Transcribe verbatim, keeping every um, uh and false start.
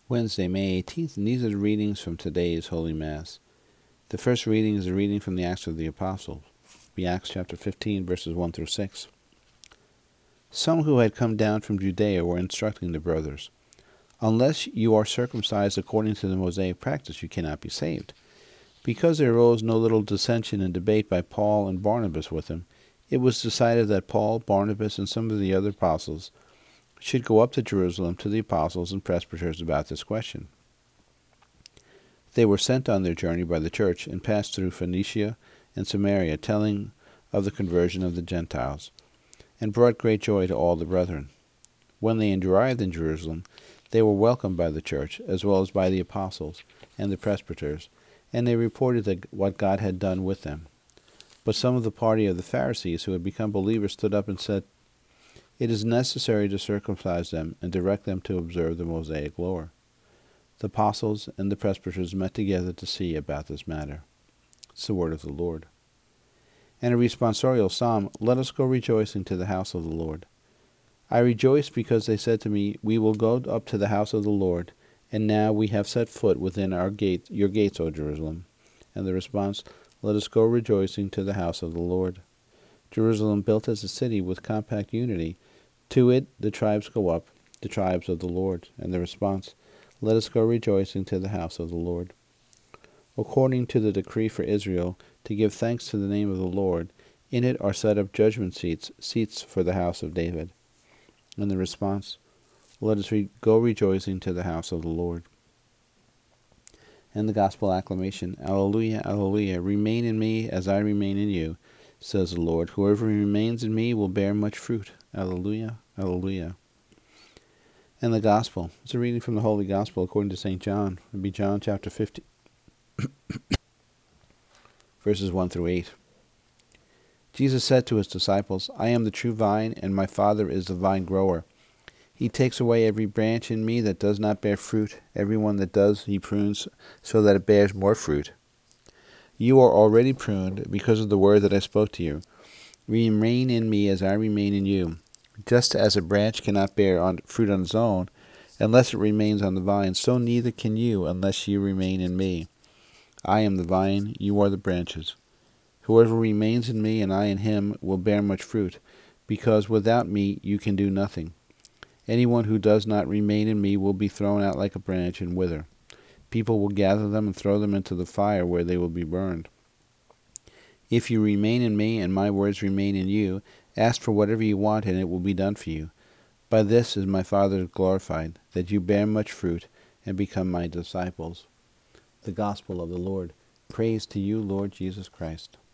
Wednesday, May eighteenth, and these are the readings from today's Holy Mass. The first reading is a reading from the Acts of the Apostles, be Acts chapter fifteen, verses one through six. Some who had come down from Judea were instructing the brothers, "Unless you are circumcised according to the Mosaic practice, you cannot be saved." Because there arose no little dissension and debate by Paul and Barnabas with him, it was decided that Paul, Barnabas, and some of the other apostles should go up to Jerusalem to the apostles and presbyters about this question. They were sent on their journey by the church and passed through Phoenicia and Samaria, telling of the conversion of the Gentiles, and brought great joy to all the brethren. When they arrived in Jerusalem, they were welcomed by the church, as well as by the apostles and the presbyters, and they reported that what God had done with them. But some of the party of the Pharisees who had become believers stood up and said, "It is necessary to circumcise them and direct them to observe the Mosaic law." The apostles and the presbyters met together to see about this matter. It's the word of the Lord. And a responsorial psalm, "Let us go rejoicing to the house of the Lord. I rejoiced because they said to me, 'We will go up to the house of the Lord,' and now we have set foot within our gate, your gates, O Jerusalem." And the response, "Let us go rejoicing to the house of the Lord." Jerusalem built as a city with compact unity. To it the tribes go up, the tribes of the Lord. And the response, "Let us go rejoicing to the house of the Lord." According to the decree for Israel, to give thanks to the name of the Lord, in it are set up judgment seats, seats for the house of David. And the response, "Let us re- go rejoicing to the house of the Lord." And the gospel acclamation, "Alleluia, alleluia, remain in me as I remain in you, says the Lord. Whoever remains in me will bear much fruit. Alleluia, alleluia." And the gospel, it's a reading from the Holy Gospel according to Saint John. It would be John chapter fifty, verses one through eight. Jesus said to his disciples, "I am the true vine, and my Father is the vine grower. He takes away every branch in me that does not bear fruit. Every one that does, he prunes so that it bears more fruit. You are already pruned because of the word that I spoke to you. Remain in me as I remain in you. Just as a branch cannot bear on fruit on its own, unless it remains on the vine, so neither can you unless you remain in me. I am the vine, you are the branches. Whoever remains in me and I in him will bear much fruit, because without me you can do nothing. Anyone who does not remain in me will be thrown out like a branch and wither. People will gather them and throw them into the fire, where they will be burned. If you remain in me and my words remain in you, ask for whatever you want and it will be done for you. By this is my Father glorified, that you bear much fruit and become my disciples." The Gospel of the Lord. Praise to you, Lord Jesus Christ.